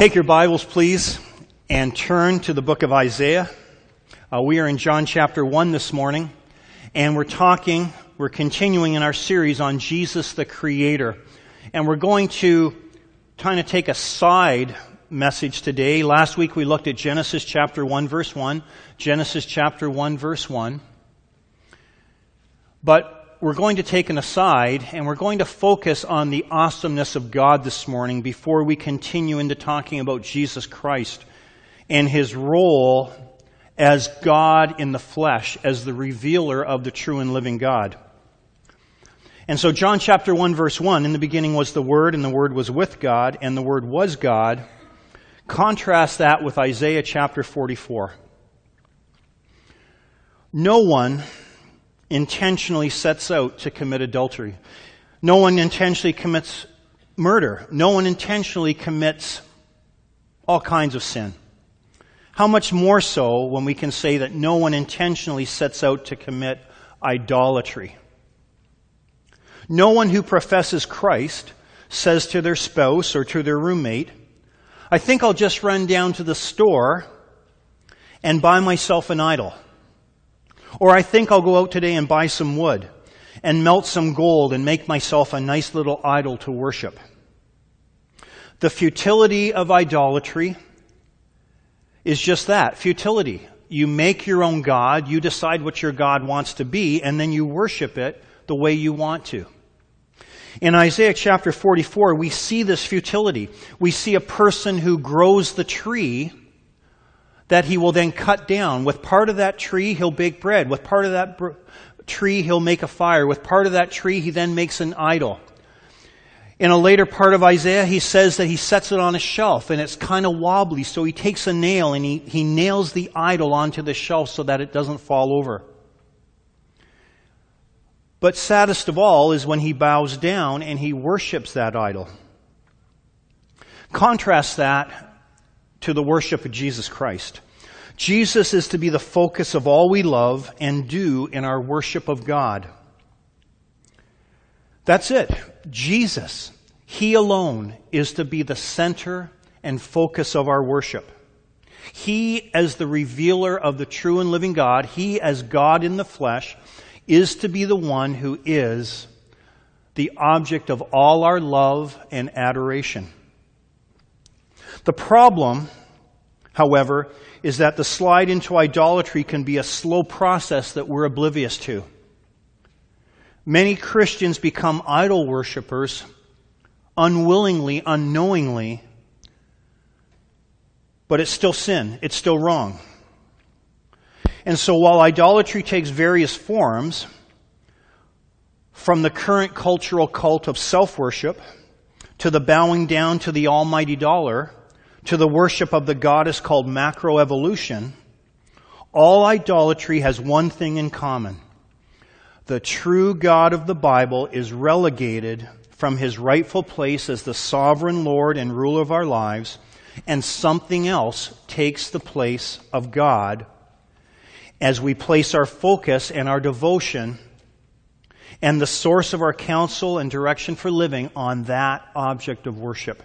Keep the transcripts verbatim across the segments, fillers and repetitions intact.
Take your Bibles, please, and turn to the book of Isaiah. Uh, we are in John chapter one this morning, and we're talking, we're continuing in our series on Jesus the Creator. And we're going to kind of take a side message today. Last week we looked at Genesis chapter one, verse one. Genesis chapter one, verse one. But we're going to take an aside, and we're going to focus on the awesomeness of God this morning before we continue into talking about Jesus Christ and His role as God in the flesh, as the revealer of the true and living God. And so John chapter one, verse one, in the beginning was the Word, and the Word was with God, and the Word was God. Contrast that with Isaiah chapter forty-four. No one intentionally sets out to commit adultery. No one intentionally commits murder. No one intentionally commits all kinds of sin. How much more so when we can say that no one intentionally sets out to commit idolatry? No one who professes Christ says to their spouse or to their roommate, I think I'll just run down to the store and buy myself an idol. Or I think I'll go out today and buy some wood and melt some gold and make myself a nice little idol to worship. The futility of idolatry is just that, futility. You make your own God, you decide what your God wants to be, and then you worship it the way you want to. In Isaiah chapter forty-four, we see this futility. We see a person who grows the tree that he will then cut down. With part of that tree, he'll bake bread. With part of that br- tree, he'll make a fire. With part of that tree, he then makes an idol. In a later part of Isaiah, he says that he sets it on a shelf, and it's kind of wobbly, so he takes a nail and he, he nails the idol onto the shelf so that it doesn't fall over. But saddest of all is when he bows down and he worships that idol. Contrast that to the worship of Jesus Christ. Jesus is to be the focus of all we love and do in our worship of God. That's it. Jesus, He alone, is to be the center and focus of our worship. He, as the revealer of the true and living God, He, as God in the flesh, is to be the one who is the object of all our love and adoration. The problem, however, is that the slide into idolatry can be a slow process that we're oblivious to. Many Christians become idol worshippers unwillingly, unknowingly, but it's still sin. It's still wrong. And so while idolatry takes various forms, from the current cultural cult of self-worship to the bowing down to the almighty dollar, to the worship of the goddess called macroevolution, all idolatry has one thing in common. The true God of the Bible is relegated from His rightful place as the sovereign Lord and ruler of our lives, and something else takes the place of God as we place our focus and our devotion and the source of our counsel and direction for living on that object of worship.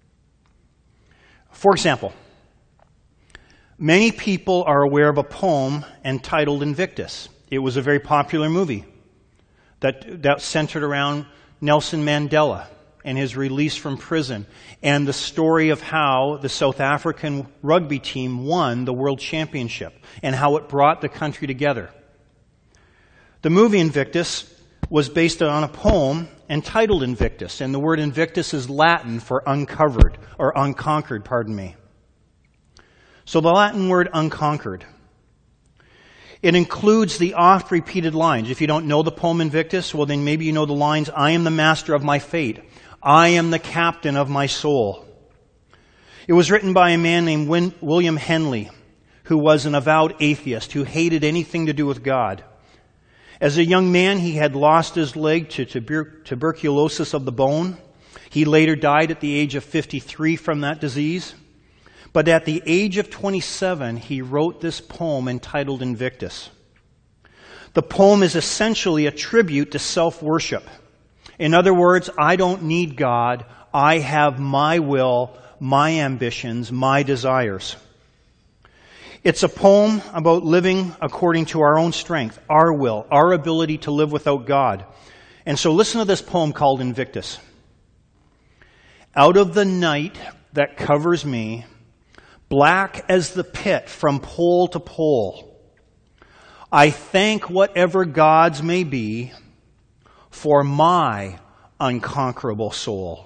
For example, many people are aware of a poem entitled Invictus. It was a very popular movie that, that centered around Nelson Mandela and his release from prison and the story of how the South African rugby team won the world championship and how it brought the country together. The movie Invictus was based on a poem entitled Invictus, and the word Invictus is Latin for uncovered, or unconquered, pardon me. So the Latin word unconquered. It includes the oft-repeated lines. If you don't know the poem Invictus, well then maybe you know the lines, I am the master of my fate. I am the captain of my soul. It was written by a man named Win- William Henley, who was an avowed atheist, who hated anything to do with God. As a young man, he had lost his leg to tuber- tuberculosis of the bone. He later died at the age of fifty-three from that disease. But at the age of twenty-seven, he wrote this poem entitled Invictus. The poem is essentially a tribute to self-worship. In other words, I don't need God. I have my will, my ambitions, my desires. It's a poem about living according to our own strength, our will, our ability to live without God. And so listen to this poem called Invictus. Out of the night that covers me, black as the pit from pole to pole, I thank whatever gods may be for my unconquerable soul.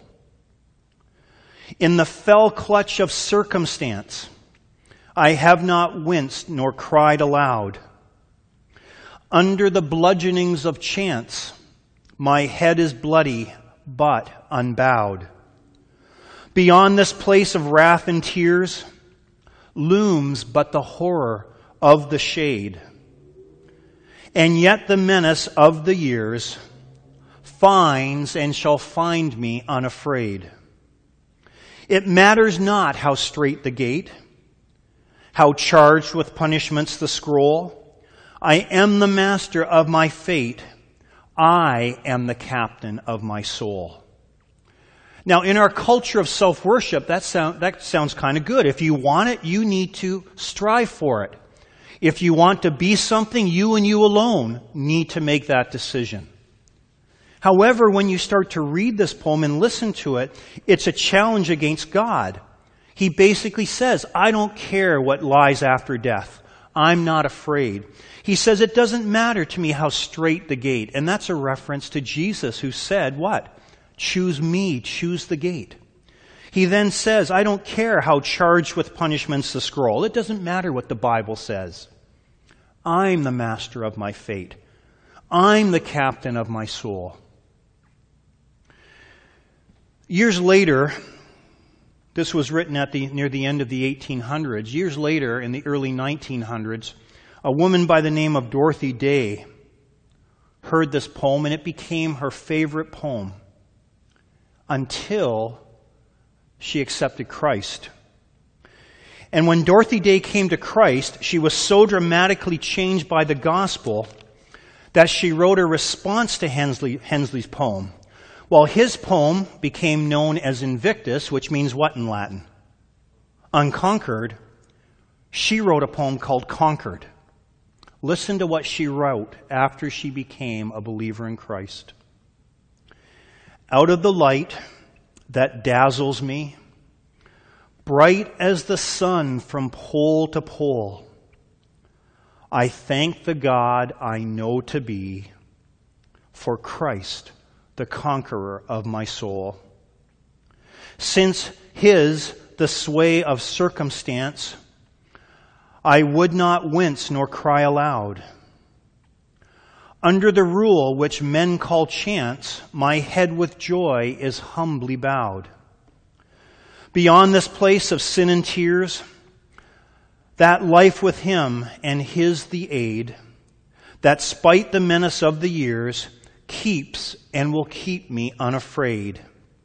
In the fell clutch of circumstance, I have not winced nor cried aloud. Under the bludgeonings of chance, my head is bloody but unbowed. Beyond this place of wrath and tears looms but the horror of the shade. And yet the menace of the years finds and shall find me unafraid. It matters not how strait the gate, how charged with punishments the scroll. I am the master of my fate. I am the captain of my soul. Now, in our culture of self-worship, that, sound, that sounds kind of good. If you want it, you need to strive for it. If you want to be something, you and you alone need to make that decision. However, when you start to read this poem and listen to it, it's a challenge against God. He basically says, I don't care what lies after death. I'm not afraid. He says, it doesn't matter to me how straight the gate. And that's a reference to Jesus who said, what? Choose me, choose the gate. He then says, I don't care how charged with punishments the scroll. It doesn't matter what the Bible says. I'm the master of my fate. I'm the captain of my soul. Years later, this was written at the near the end of the eighteen hundreds. Years later, in the early nineteen hundreds, a woman by the name of Dorothy Day heard this poem, and it became her favorite poem until she accepted Christ. And when Dorothy Day came to Christ, she was so dramatically changed by the gospel that she wrote a response to Hensley, Hensley's poem. Well, his poem became known as Invictus, which means what in Latin? Unconquered. She wrote a poem called Conquered. Listen to what she wrote after she became a believer in Christ. Out of the light that dazzles me, bright as the sun from pole to pole, I thank the God I know to be for Christ, the conqueror of my soul. Since his the sway of circumstance, I would not wince nor cry aloud. Under the rule which men call chance, my head with joy is humbly bowed. Beyond this place of sin and tears, that life with him and his the aid, that spite the menace of the years, keeps and will keep me unafraid.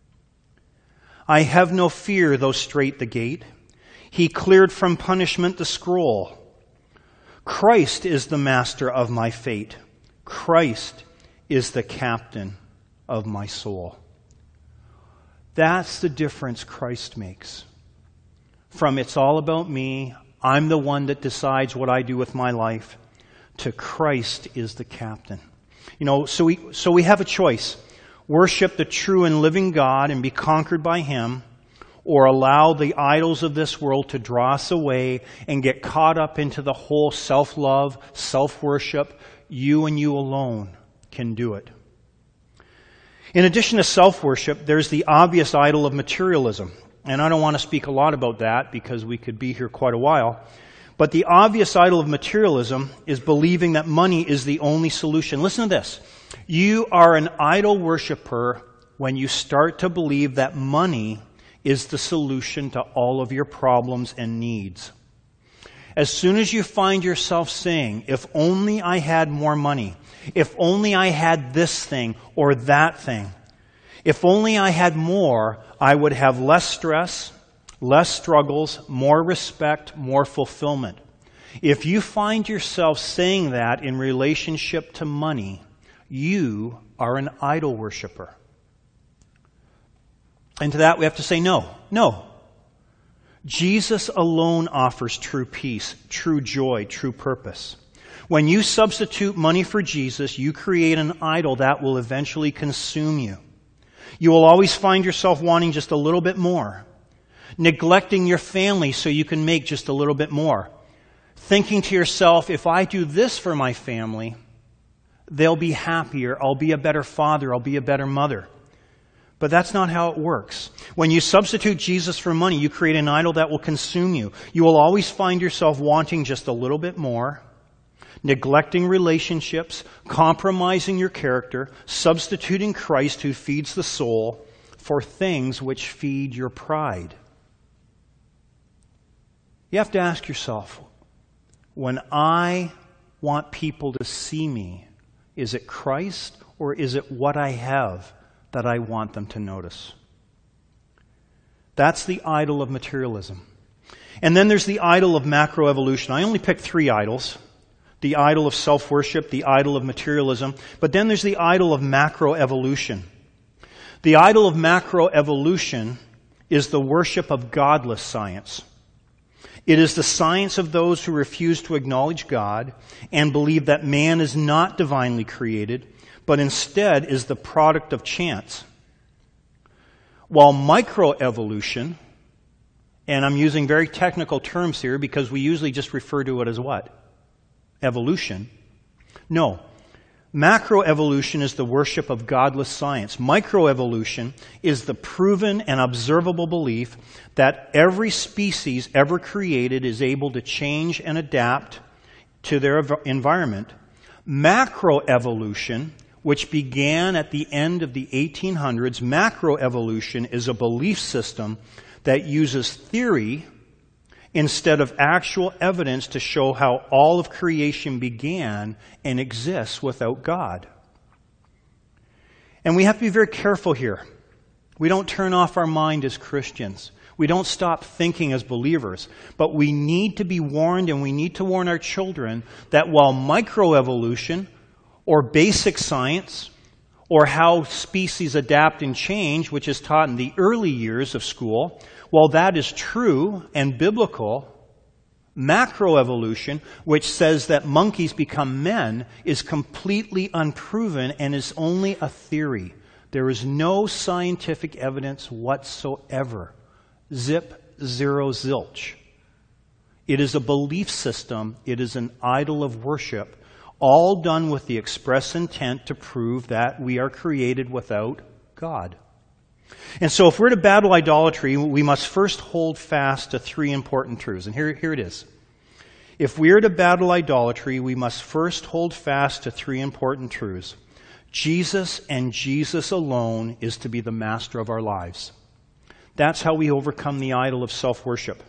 I have no fear though strait the gate. He cleared from punishment the scroll. Christ is the master of my fate. Christ is the captain of my soul. That's the difference Christ makes. From it's all about me, I'm the one that decides what I do with my life, to Christ is the captain. You know, so we, so we have a choice. Worship the true and living God and be conquered by him, or allow the idols of this world to draw us away and get caught up into the whole self-love, self-worship. You and you alone can do it. In addition to self-worship, there's the obvious idol of materialism. And I don't want to speak a lot about that because we could be here quite a while. But the obvious idol of materialism is believing that money is the only solution. Listen to this. You are an idol worshiper when you start to believe that money is the solution to all of your problems and needs. As soon as you find yourself saying, if only I had more money, if only I had this thing or that thing, if only I had more, I would have less stress, less struggles, more respect, more fulfillment. If you find yourself saying that in relationship to money, you are an idol worshiper. And to that we have to say no. No. Jesus alone offers true peace, true joy, true purpose. When you substitute money for Jesus, you create an idol that will eventually consume you. You will always find yourself wanting just a little bit more, neglecting your family so you can make just a little bit more, thinking to yourself, if I do this for my family, they'll be happier, I'll be a better father, I'll be a better mother. But that's not how it works. When you substitute Jesus for money, you create an idol that will consume you. You will always find yourself wanting just a little bit more, neglecting relationships, compromising your character, substituting Christ who feeds the soul for things which feed your pride. You have to ask yourself, when I want people to see me, is it Christ or is it what I have that I want them to notice? That's the idol of materialism. And then there's the idol of macroevolution. I only picked three idols. The idol of self-worship, the idol of materialism, but then there's the idol of macroevolution. The idol of macroevolution is the worship of godless science. It is the science of those who refuse to acknowledge God and believe that man is not divinely created, but instead is the product of chance. While microevolution, and I'm using very technical terms here because we usually just refer to it as what? Evolution. No. Macroevolution is the worship of godless science. Microevolution is the proven and observable belief that every species ever created is able to change and adapt to their environment. Macroevolution, which began at the end of the eighteen hundreds, macroevolution is a belief system that uses theory instead of actual evidence to show how all of creation began and exists without God. And we have to be very careful here. We don't turn off our mind as Christians. We don't stop thinking as believers. But we need to be warned, and we need to warn our children that while microevolution or basic science or how species adapt and change, which is taught in the early years of school, while that is true and biblical, macroevolution, which says that monkeys become men, is completely unproven and is only a theory. There is no scientific evidence whatsoever. Zip, zero, zilch. It is a belief system. It is an idol of worship, all done with the express intent to prove that we are created without God. And so if we're to battle idolatry, we must first hold fast to three important truths. And here, here it is. If we are to battle idolatry, we must first hold fast to three important truths. Jesus and Jesus alone is to be the master of our lives. That's how we overcome the idol of self-worship.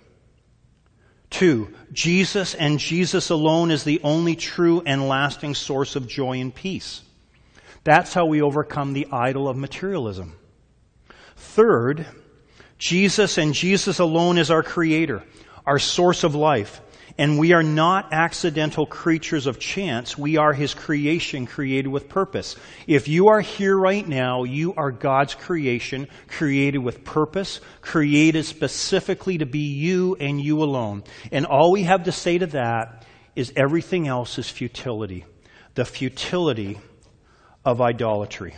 Two, Jesus and Jesus alone is the only true and lasting source of joy and peace. That's how we overcome the idol of materialism. Third, Jesus and Jesus alone is our creator, our source of life. And we are not accidental creatures of chance. We are his creation created with purpose. If you are here right now, you are God's creation created with purpose, created specifically to be you and you alone. And all we have to say to that is everything else is futility. The futility of idolatry.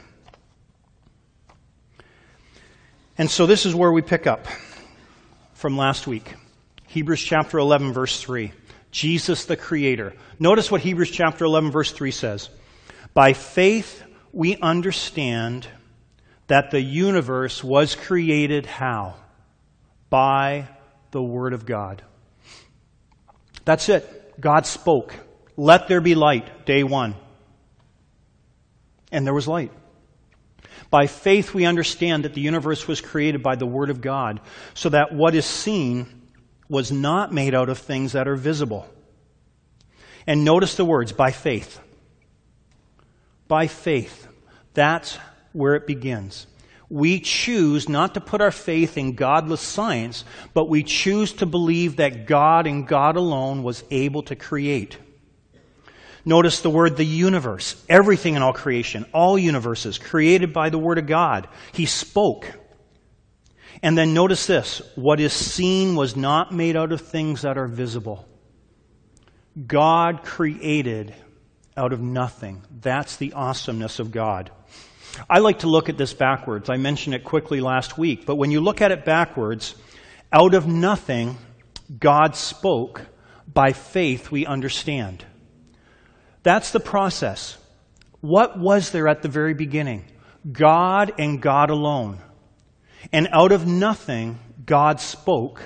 And so this is where we pick up from last week. Hebrews chapter eleven, verse three. Jesus the Creator. Notice what Hebrews chapter eleven, verse three says. By faith we understand that the universe was created how? By the Word of God. That's it. God spoke. Let there be light, day one. And there was light. By faith we understand that the universe was created by the Word of God, so that what is seen was not made out of things that are visible. And notice the words, by faith. By faith. That's where it begins. We choose not to put our faith in godless science, but we choose to believe that God and God alone was able to create. Notice the word the universe, everything in all creation, all universes created by the Word of God. He spoke. And then notice this, what is seen was not made out of things that are visible. God created out of nothing. That's the awesomeness of God. I like to look at this backwards. I mentioned it quickly last week, but when you look at it backwards, out of nothing, God spoke. By faith, we understand. That's the process. What was there at the very beginning? God and God alone. And out of nothing, God spoke.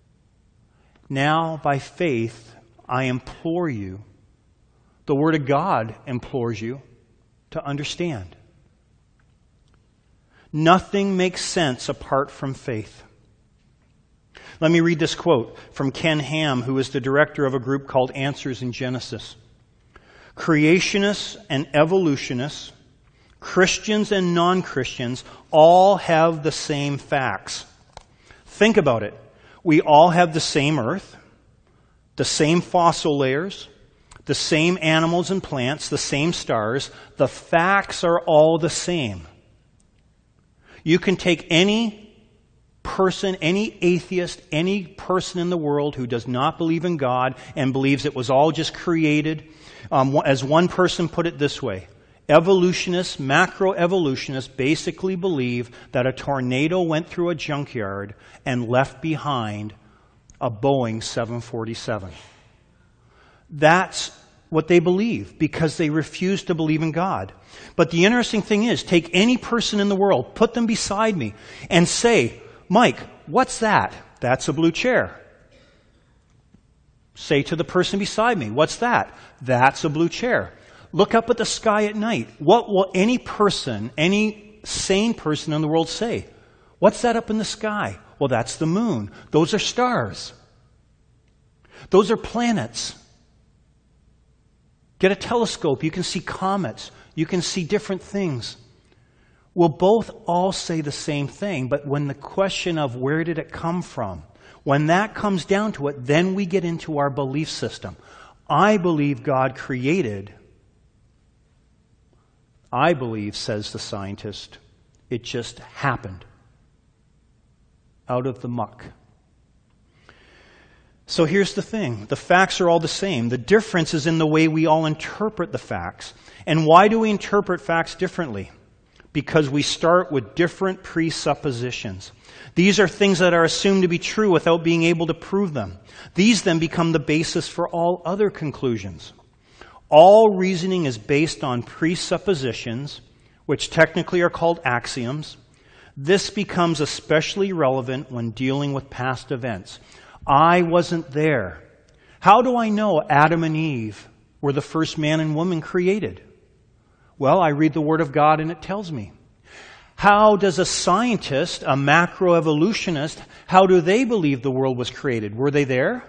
Now, by faith, I implore you, the Word of God implores you to understand. Nothing makes sense apart from faith. Let me read this quote from Ken Ham, who is the director of a group called Answers in Genesis. Creationists and evolutionists, Christians and non-Christians, all have the same facts. Think about it. We all have the same earth, the same fossil layers, the same animals and plants, the same stars. The facts are all the same. You can take any person, any atheist, any person in the world who does not believe in God and believes it was all just created. Um, as one person put it this way, evolutionists, macroevolutionists basically believe that a tornado went through a junkyard and left behind a Boeing seven forty-seven. That's what they believe because they refuse to believe in God. But the interesting thing is, take any person in the world, put them beside me, and say, Mike, what's that? That's a blue chair. Say to the person beside me, what's that? That's a blue chair. Look up at the sky at night. What will any person, any sane person in the world say? What's that up in the sky? Well, that's the moon. Those are stars. Those are planets. Get a telescope. You can see comets. You can see different things. We'll both all say the same thing, but when the question of where did it come from, when that comes down to it, then we get into our belief system. I believe God created. I believe, says the scientist, it just happened out of the muck. So here's the thing. The facts are all the same. The difference is in the way we all interpret the facts. And why do we interpret facts differently? Because we start with different presuppositions. These are things that are assumed to be true without being able to prove them. These then become the basis for all other conclusions. All reasoning is based on presuppositions, which technically are called axioms. This becomes especially relevant when dealing with past events. I wasn't there. How do I know Adam and Eve were the first man and woman created? Well, I read the Word of God and it tells me. How does a scientist, a macroevolutionist, how do they believe the world was created? Were they there?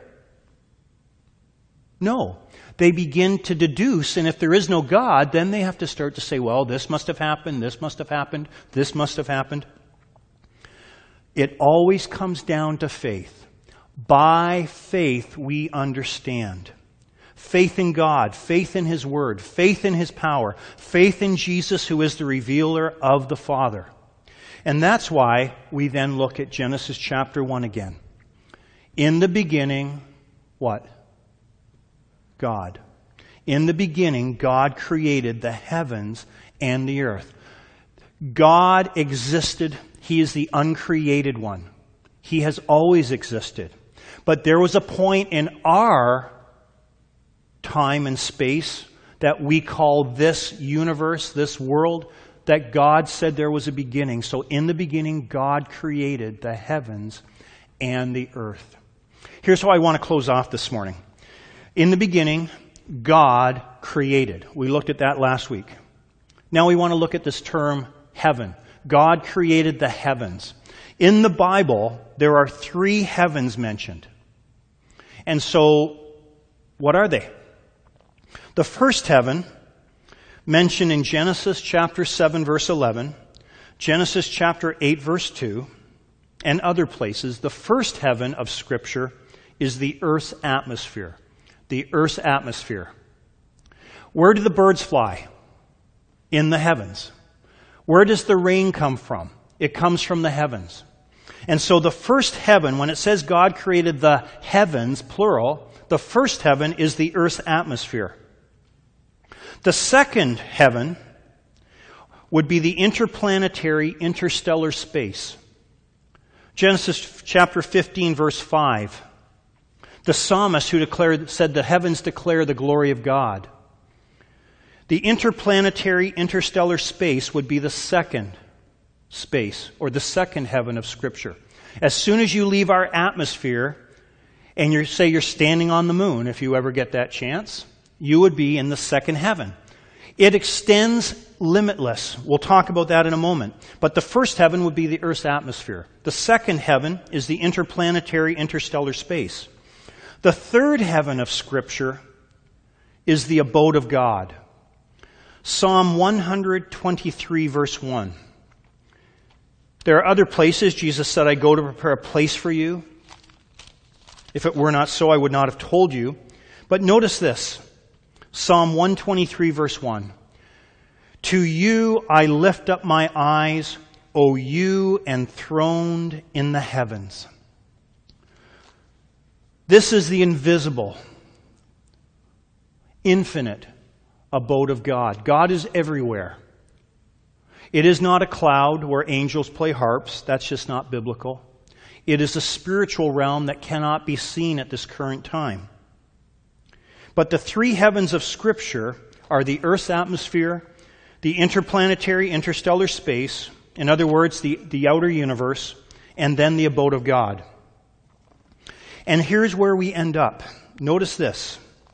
No. They begin to deduce, and if there is no God, then they have to start to say, well, this must have happened, this must have happened, this must have happened. It always comes down to faith. By faith, we understand. Faith in God, faith in His Word, faith in His power, faith in Jesus who is the revealer of the Father. And that's why we then look at Genesis chapter one again. In the beginning, what? God. In the beginning, God created the heavens and the earth. God existed. He is the uncreated one. He has always existed. But there was a point in our time and space that we call this universe, this world, that God said there was a beginning. So in the beginning, God created the heavens and the earth. Here's how I want to close off this morning. In the beginning, God created. We looked at that last week. Now we want to look at this term, heaven. God created the heavens. In the Bible, there are three heavens mentioned. And so, what are they? The first heaven, mentioned in Genesis chapter seven, verse eleven, Genesis chapter eight, verse two, and other places, the first heaven of Scripture is the earth's atmosphere. The earth's atmosphere. Where do the birds fly? In the heavens. Where does the rain come from? It comes from the heavens. And so the first heaven, when it says God created the heavens, plural, the first heaven is the earth's atmosphere. The second heaven would be the interplanetary interstellar space. Genesis chapter fifteen, verse five. The psalmist who declared, said, the heavens declare the glory of God. The interplanetary interstellar space would be the second space, or the second heaven of Scripture. As soon as you leave our atmosphere, and you say you're standing on the moon, if you ever get that chance, you would be in the second heaven. It extends limitless. We'll talk about that in a moment. But the first heaven would be the Earth's atmosphere. The second heaven is the interplanetary interstellar space. The third heaven of Scripture is the abode of God. Psalm one twenty-three, verse one. There are other places. Jesus said, I go to prepare a place for you. If it were not so, I would not have told you. But notice this. Psalm one twenty-three, verse one. To you I lift up my eyes, O you enthroned in the heavens. This is the invisible, infinite abode of God. God is everywhere. It is not a cloud where angels play harps. That's just not biblical. It is a spiritual realm that cannot be seen at this current time. But the three heavens of Scripture are the Earth's atmosphere, the interplanetary interstellar space, in other words, the, the outer universe, and then the abode of God. And here's where we end up. Notice this.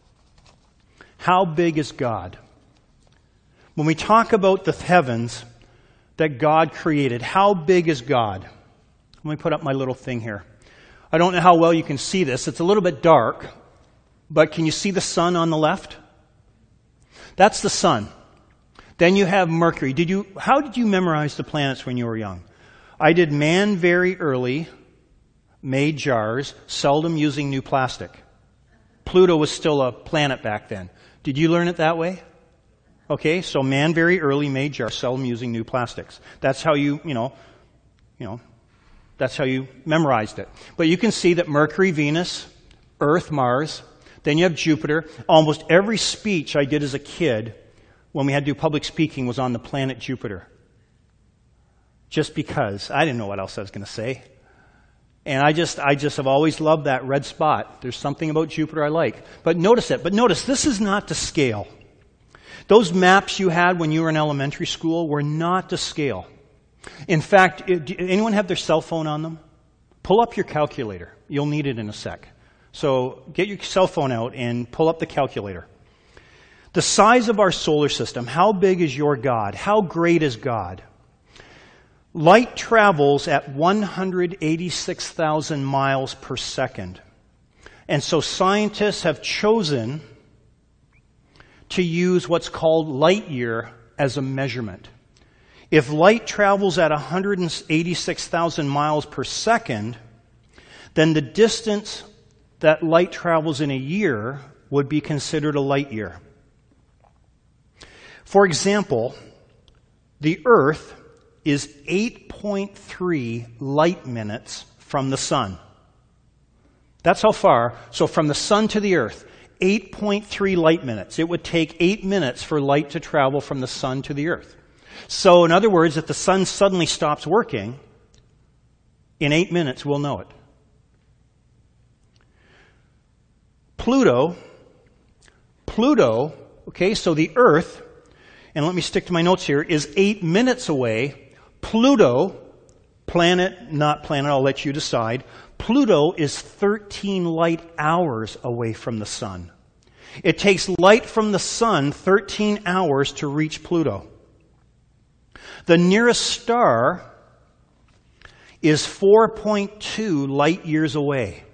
How big is God? When we talk about the heavens that God created, how big is God? Let me put up my little thing here. I don't know how well you can see this. It's a little bit dark, but can you see the sun on the left? That's the sun. Then you have Mercury. Did you? How did you memorize the planets when you were young? I did man very early, made jars, seldom using new plastic. Pluto was still a planet back then. Did you learn it that way? Okay, so man very early, made jars, seldom using new plastics. That's how you, you know, you know, that's how you memorized it. But you can see that Mercury, Venus, Earth, Mars, then you have Jupiter. Almost every speech I did as a kid when we had to do public speaking was on the planet Jupiter. Just because I didn't know what else I was going to say. And I just, I just have always loved that red spot. There's something about Jupiter I like. But notice it. But notice, this is not to scale. Those maps you had when you were in elementary school were not to scale. In fact, do anyone have their cell phone on them? Pull up your calculator. You'll need it in a sec. So get your cell phone out and pull up the calculator. The size of our solar system, how big is your God? How great is God? Light travels at one hundred eighty-six thousand miles per second. And so scientists have chosen to use what's called light year as a measurement. If light travels at one hundred eighty-six thousand miles per second, then the distance that light travels in a year would be considered a light year. For example, the Earth is eight point three light minutes from the sun. That's how far. So from the sun to the Earth, eight point three light minutes. It would take eight minutes for light to travel from the sun to the Earth. So in other words, if the sun suddenly stops working, in eight minutes we'll know it. Pluto, Pluto, okay, so the Earth, and let me stick to my notes here, is eight minutes away. Pluto, planet, not planet, I'll let you decide. Pluto is thirteen light hours away from the sun. It takes light from the sun thirteen hours to reach Pluto. The nearest star is four point two light years away.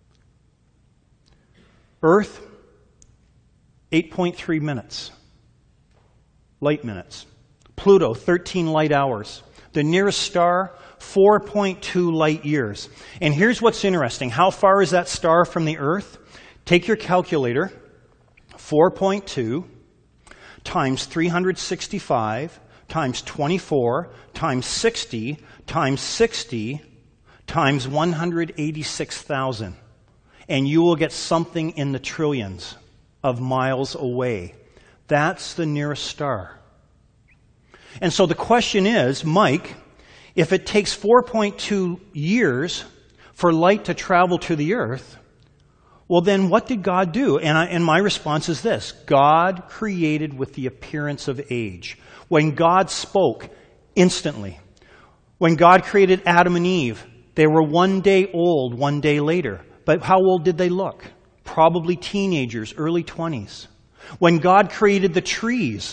Earth, eight point three minutes. Light minutes. Pluto, thirteen light hours. The nearest star, four point two light years. And here's what's interesting. How far is that star from the Earth? Take your calculator. four point two times three hundred sixty-five times twenty-four times sixty times sixty times one hundred eighty-six thousand, and you will get something in the trillions of miles away. That's the nearest star. And so the question is, Mike, if it takes four point two years for light to travel to the earth, well then what did God do? And, I, and my response is this: God created with the appearance of age. When God spoke, instantly. When God created Adam and Eve, they were one day old, one day later. But how old did they look? Probably teenagers, early twenties. When God created the trees,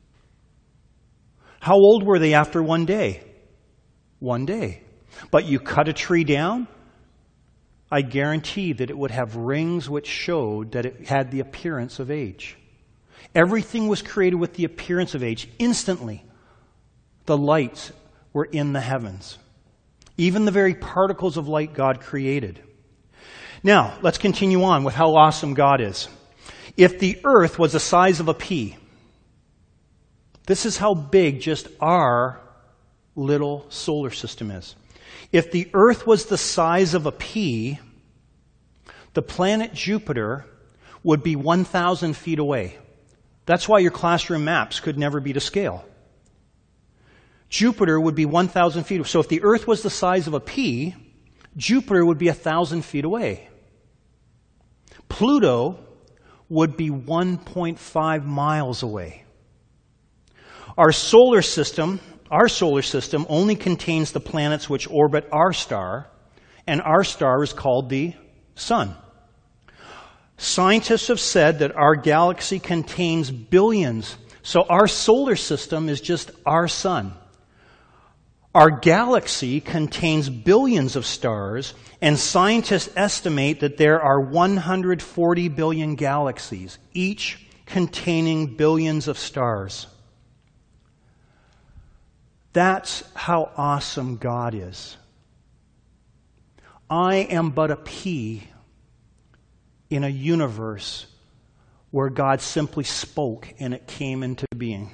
how old were they after one day? One day. But you cut a tree down, I guarantee that it would have rings which showed that it had the appearance of age. Everything was created with the appearance of age. Instantly, the lights were in the heavens. Even the very particles of light God created. Now, let's continue on with how awesome God is. If the earth was the size of a pea, this is how big just our little solar system is. If the earth was the size of a pea, the planet Jupiter would be one thousand feet away. That's why your classroom maps could never be to scale. Jupiter would be one thousand feet. So if the earth was the size of a pea, Jupiter would be one thousand feet away. Pluto would be one point five miles away. Our solar system, our solar system only contains the planets which orbit our star, and our star is called the Sun. Scientists have said that our galaxy contains billions. So our solar system is just our sun. Our galaxy contains billions of stars, and scientists estimate that there are one hundred forty billion galaxies, each containing billions of stars. That's how awesome God is. I am but a pea in a universe where God simply spoke and it came into being.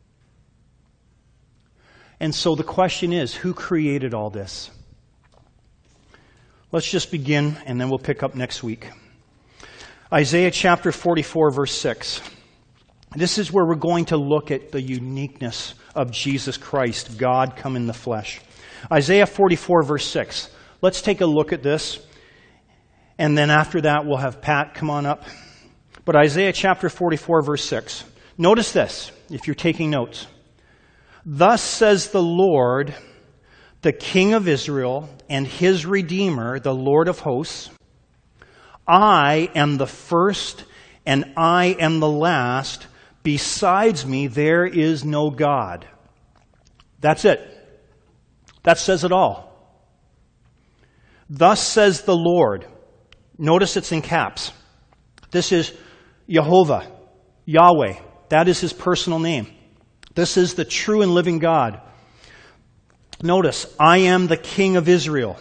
And so the question is, who created all this? Let's just begin and then we'll pick up next week. Isaiah chapter forty-four, verse six. This is where we're going to look at the uniqueness of Jesus Christ, God come in the flesh. Isaiah forty-four, verse six. Let's take a look at this. And then after that, we'll have Pat come on up. But Isaiah chapter forty-four, verse six. Notice this, if you're taking notes. Thus says the Lord, the King of Israel, and his Redeemer, the Lord of hosts, I am the first and I am the last. Besides me, there is no God. That's it. That says it all. Thus says the Lord. Notice it's in caps. This is Jehovah, Yahweh. That is his personal name. This is the true and living God. Notice, I am the King of Israel.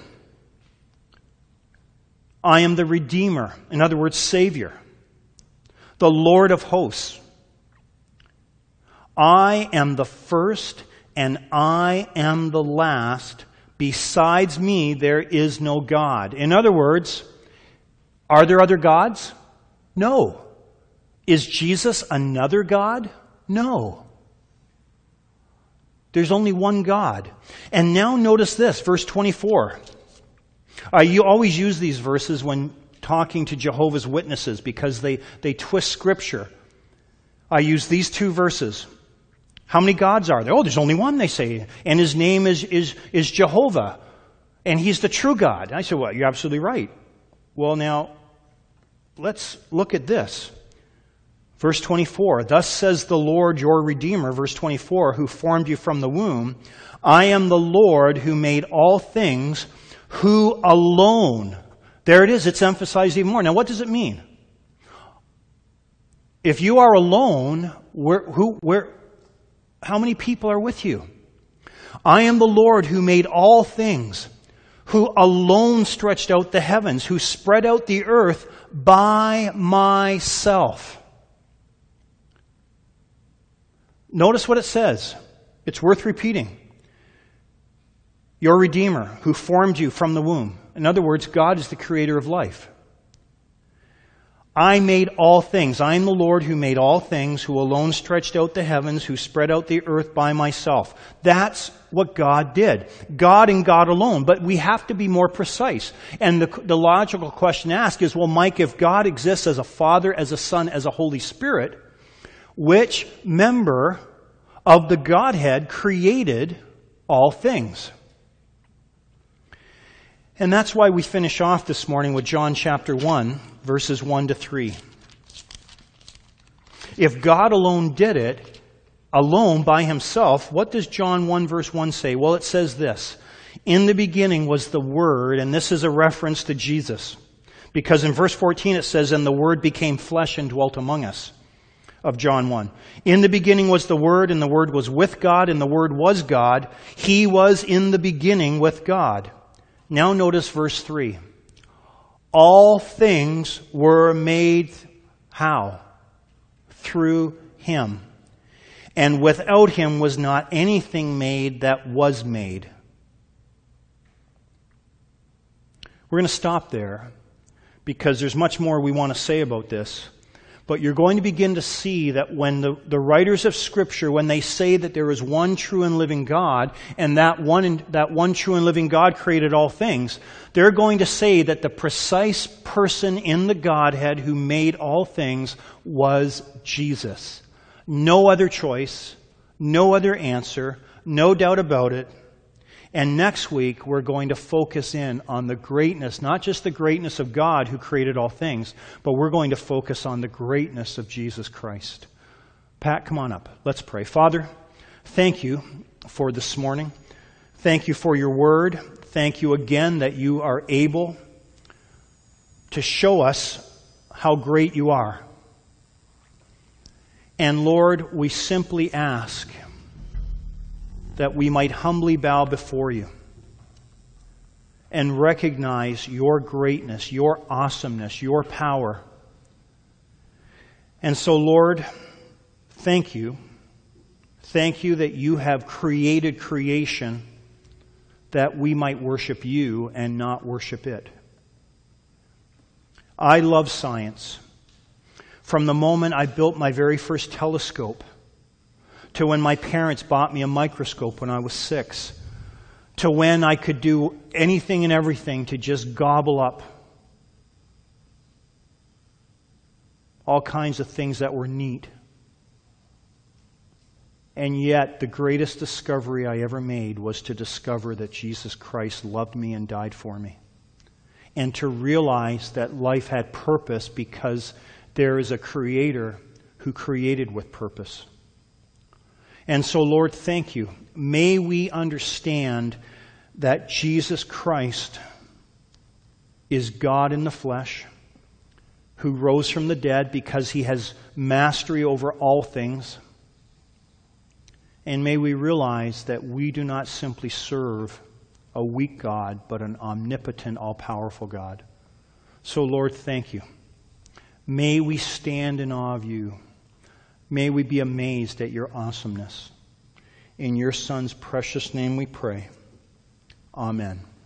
I am the Redeemer. In other words, Savior. The Lord of hosts. I am the first and I am the last. Besides me, there is no God. In other words, are there other gods? No. Is Jesus another God? No. There's only one God. And now notice this, verse twenty-four. Uh, you always use these verses when talking to Jehovah's Witnesses because they, they twist Scripture. I use these two verses. How many gods are there? Oh, there's only one, they say. And his name is, is, is Jehovah. And he's the true God. I said, well, you're absolutely right. Well, now, let's look at this. Verse twenty-four, thus says the Lord your Redeemer, verse twenty-four, who formed you from the womb. I am the Lord who made all things, who alone. There it is, it's emphasized even more. Now what does it mean? If you are alone, where, who, where, how many people are with you? I am the Lord who made all things, who alone stretched out the heavens, who spread out the earth by myself. Notice what it says. It's worth repeating. your Redeemer, who formed you from the womb. In other words, God is the creator of life. I made all things. I am the Lord who made all things, who alone stretched out the heavens, who spread out the earth by myself. That's what God did. God and God alone. But we have to be more precise. And the, the logical question asked is, well, Mike, if God exists as a Father, as a Son, as a Holy Spirit, which member of the Godhead created all things? And that's why we finish off this morning with John chapter one, verses one to three. If God alone did it, alone by himself, what does John one verse one say? Well, it says this: in the beginning was the Word, and this is a reference to Jesus. Because in verse fourteen it says, and the Word became flesh and dwelt among us, of John one. In the beginning was the Word, and the Word was with God, and the Word was God. He was in the beginning with God. Now notice verse three. All things were made how? Through him. And without him was not anything made that was made. We're going to stop there because there's much more we want to say about this. But you're going to begin to see that when the, the writers of Scripture, when they say that there is one true and living God, and that one, that one true and living God created all things, they're going to say that the precise person in the Godhead who made all things was Jesus. No other choice, no other answer, no doubt about it. And next week, we're going to focus in on the greatness, not just the greatness of God who created all things, but we're going to focus on the greatness of Jesus Christ. Pat, come on up. Let's pray. Father, thank you for this morning. Thank you for your word. Thank you again that you are able to show us how great you are. And Lord, we simply ask that we might humbly bow before you and recognize your greatness, your awesomeness, your power. And so, Lord, thank you. Thank you that you have created creation that we might worship you and not worship it. I love science. From the moment I built my very first telescope, to when my parents bought me a microscope when I was six, to when I could do anything and everything to just gobble up all kinds of things that were neat. And yet, the greatest discovery I ever made was to discover that Jesus Christ loved me and died for me. And to realize that life had purpose because there is a Creator who created with purpose. And so, Lord, thank you. May we understand that Jesus Christ is God in the flesh, who rose from the dead because he has mastery over all things. And may we realize that we do not simply serve a weak God, but an omnipotent, all-powerful God. So, Lord, thank you. May we stand in awe of you. May we be amazed at your awesomeness. In your Son's precious name we pray. Amen.